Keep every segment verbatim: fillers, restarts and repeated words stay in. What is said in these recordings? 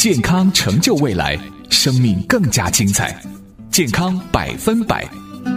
健康成就未来，生命更加精彩。健康百分百。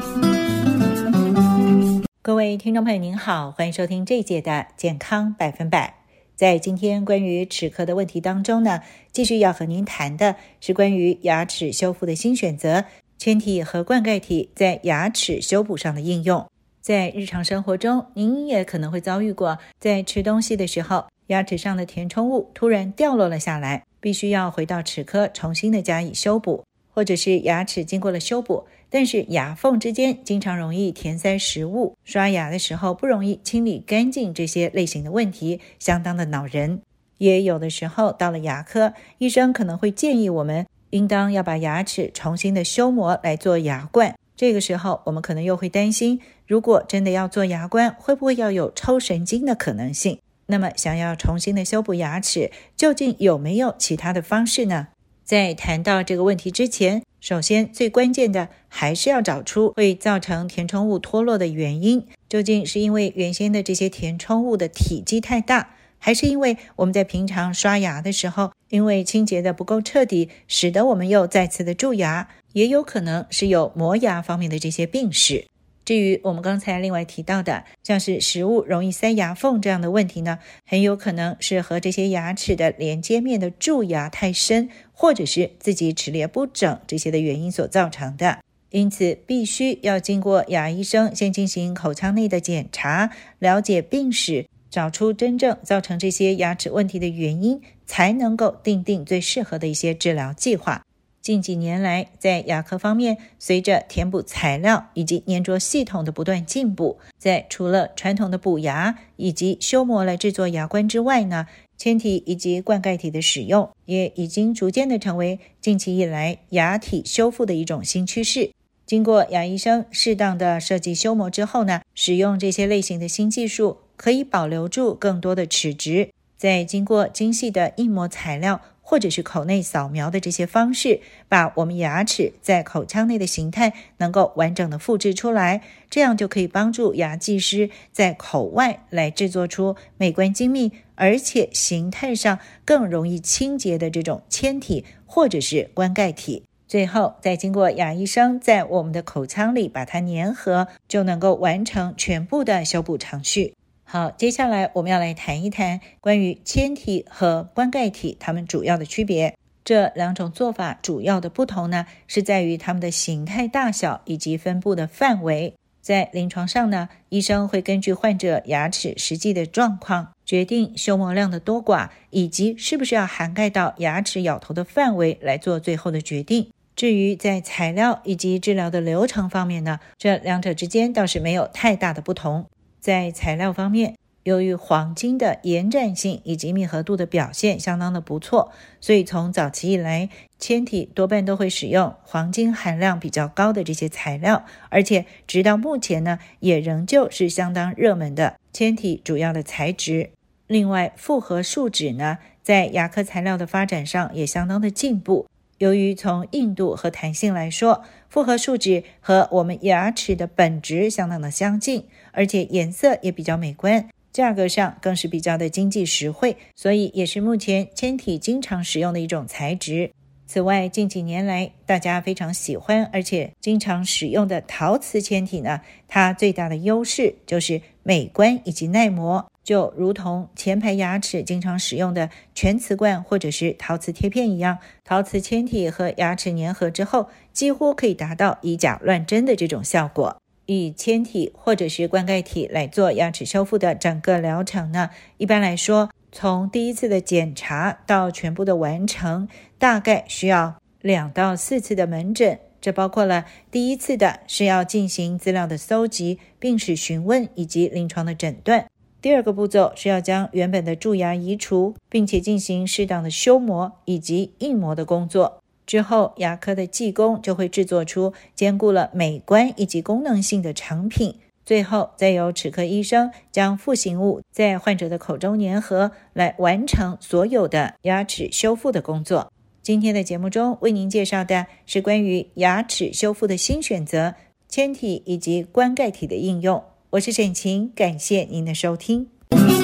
各位听众朋友您好，欢迎收听这一节的健康百分百。在今天关于齿科的问题当中呢，继续要和您谈的是关于牙齿修复的新选择，嵌体和灌溉体在牙齿修补上的应用。在日常生活中，您也可能会遭遇过，在吃东西的时候，牙齿上的填充物突然掉落了下来，必须要回到齿科重新的加以修补，或者是牙齿经过了修补，但是牙缝之间经常容易填塞食物，刷牙的时候不容易清理干净，这些类型的问题相当的恼人。也有的时候到了牙科，医生可能会建议我们应当要把牙齿重新的修磨来做牙冠，这个时候我们可能又会担心，如果真的要做牙冠，会不会要有抽神经的可能性？那么想要重新的修补牙齿，究竟有没有其他的方式呢？在谈到这个问题之前，首先最关键的还是要找出会造成填充物脱落的原因，究竟是因为原先的这些填充物的体积太大，还是因为我们在平常刷牙的时候，因为清洁的不够彻底，使得我们又再次的蛀牙，也有可能是有磨牙方面的这些病史。至于我们刚才另外提到的，像是食物容易塞牙缝这样的问题呢，很有可能是和这些牙齿的连接面的蛀牙太深，或者是自己齿列不整这些的原因所造成的。因此必须要经过牙医生先进行口腔内的检查，了解病史，找出真正造成这些牙齿问题的原因，才能够订定最适合的一些治疗计划。近几年来，在牙科方面，随着填补材料以及粘着系统的不断进步，在除了传统的补牙以及修磨来制作牙冠之外呢，嵌体以及灌溉体的使用也已经逐渐的成为近期以来牙体修复的一种新趋势。经过牙医生适当的设计修磨之后呢，使用这些类型的新技术可以保留住更多的齿质，再经过精细的印模材料或者是口内扫描的这些方式，把我们牙齿在口腔内的形态能够完整的复制出来，这样就可以帮助牙技师在口外来制作出美观精密而且形态上更容易清洁的这种嵌体或者是灌溉体，最后再经过牙医生在我们的口腔里把它粘合，就能够完成全部的修补程序。好，接下来我们要来谈一谈关于嵌体和灌溉体它们主要的区别。这两种做法主要的不同呢，是在于它们的形态大小以及分布的范围。在临床上呢，医生会根据患者牙齿实际的状况，决定修磨量的多寡，以及是不是要涵盖到牙齿咬头的范围来做最后的决定。至于在材料以及治疗的流程方面呢，这两者之间倒是没有太大的不同。在材料方面，由于黄金的延展性以及密合度的表现相当的不错，所以从早期以来，嵌体多半都会使用黄金含量比较高的这些材料，而且直到目前呢，也仍旧是相当热门的嵌体主要的材质。另外，复合树脂呢，在牙科材料的发展上也相当的进步。由于从硬度和弹性来说，复合树脂和我们牙齿的本质相当的相近，而且颜色也比较美观，价格上更是比较的经济实惠，所以也是目前嵌体经常使用的一种材质。此外，近几年来大家非常喜欢而且经常使用的陶瓷嵌体呢，它最大的优势就是美观以及耐磨，就如同前排牙齿经常使用的全瓷冠或者是陶瓷贴片一样，陶瓷嵌体和牙齿粘合之后，几乎可以达到以假乱真的这种效果。以嵌体或者是灌溉体来做牙齿修复的整个疗程呢，一般来说，从第一次的检查到全部的完成，大概需要两到四次的门诊。这包括了第一次的是要进行资料的搜集、病史询问以及临床的诊断。第二个步骤是要将原本的蛀牙移除，并且进行适当的修磨以及印模的工作。之后，牙科的技工就会制作出兼顾了美观以及功能性的成品。最后，再由齿科医生将复形物在患者的口中粘合，来完成所有的牙齿修复的工作。今天的节目中为您介绍的是关于牙齿修复的新选择，嵌体以及灌溉体的应用。我是沈晴，感谢您的收听。